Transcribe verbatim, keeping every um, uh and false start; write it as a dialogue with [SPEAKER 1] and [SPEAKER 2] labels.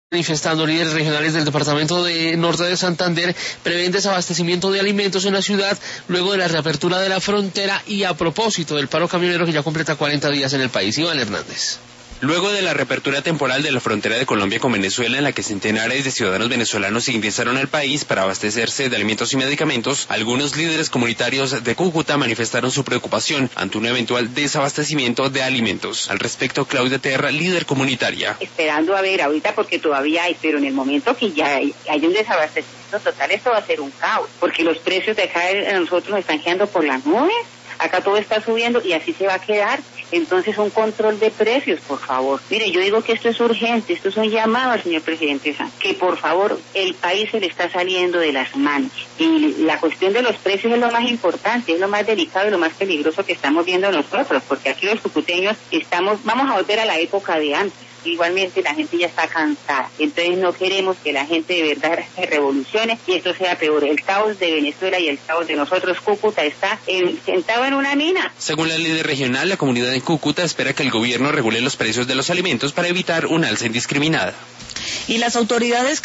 [SPEAKER 1] Manifestando líderes regionales del departamento de Norte de Santander prevén desabastecimiento de alimentos en la ciudad luego de la reapertura de la frontera y a propósito del paro camionero que ya completa cuarenta días en el país. Iván Hernández.
[SPEAKER 2] Luego de la reapertura temporal de la frontera de Colombia con Venezuela, en la que centenares de ciudadanos venezolanos ingresaron al país para abastecerse de alimentos y medicamentos, algunos líderes comunitarios de Cúcuta manifestaron su preocupación ante un eventual desabastecimiento de alimentos. Al respecto, Claudia Terra, líder comunitaria.
[SPEAKER 3] Esperando a ver ahorita porque todavía hay, pero en el momento que ya hay, hay un desabastecimiento total, esto va a ser un caos, porque los precios de acá a nosotros nos están quedando por las nubes. Acá todo está subiendo y así se va a quedar. Entonces, un control de precios, por favor. Mire, yo digo que esto es urgente, esto es un llamado al señor presidente Santos, que por favor, el país se le está saliendo de las manos. Y la cuestión de los precios es lo más importante, es lo más delicado y lo más peligroso que estamos viendo nosotros, porque aquí los cucuteños estamos, vamos a volver a la época de antes. Igualmente la gente ya está cansada, entonces no queremos que la gente de verdad se revolucione y esto sea peor. El caos de Venezuela y el caos de nosotros, Cúcuta, está en, sentado en una mina.
[SPEAKER 2] Según la líder regional, la comunidad de Cúcuta espera que el gobierno regule los precios de los alimentos para evitar una alza indiscriminada.
[SPEAKER 4] Y las autoridades